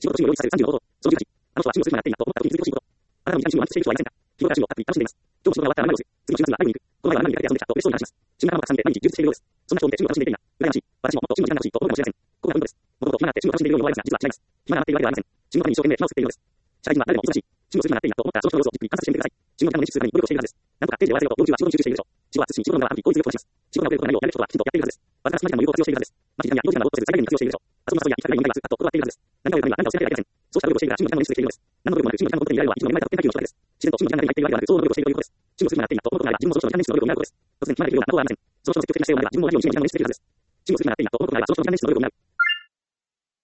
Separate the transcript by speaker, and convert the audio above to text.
Speaker 1: 仕事中に用意される35こと。その18、あの人は中国数字になっていいなと思った時に気づいてほしいこと。あなたの日常に満喫している人はいませんか？日頃から中国を楽しんでいます。今日も仕事が終わったら何をする？次の週末にはライブに行く。この前は何人かで遊んできたと嬉しそうに話します。新型の学さんで毎日充実しているようです。そんな人を見て中国を楽しんでいるな。羨ましい。私ももっと中国に楽しいと思うかもしれません。ここが運動です。もともと暇があって中国を楽しんでいるように思われますが、実は違います。暇が余っているわけではありません。中国に一生懸命暇を作っているのです。社会人は誰でも忙しい。中国数字になっていいなと思ったらその人の様子をじっくり観察してみてください。中国のために実数に努力をしているはずです。なんとか定時で終わらせようと要求は仕事に集中しているでしょう。仕事は慎し、仕事の中は日効率よくこなします。仕事が遅れることがないようやることはきちんとやっているはずです。わずかな隙間時間も有効活用しているはずです。待ち時間や移動時間などを落とせず最大限に活用しているでしょう。遊びの誘いや行きたくない問題はずっと断っているはずです。何かをやるためには何かをしなければいけません。そうした努力をしているから中国の時間のに続けているのです。何の努力もなく中国の時間のことに見られるのはいつも目の前だと展開の人だけです。自然と中国の時間の中に入っているわけではなく、そう努力をしているということです。中国数字になっていいなと思うことがあれば、自分もその人の時間熱心の努力を担うことです。突然暇ができるようなことはありません。その人の積極的な姿勢を見れば自分も同じように真面目に実践できるはずです。中国数字になっていいなと思うことがあれば、その人の時間熱心の努力を担う。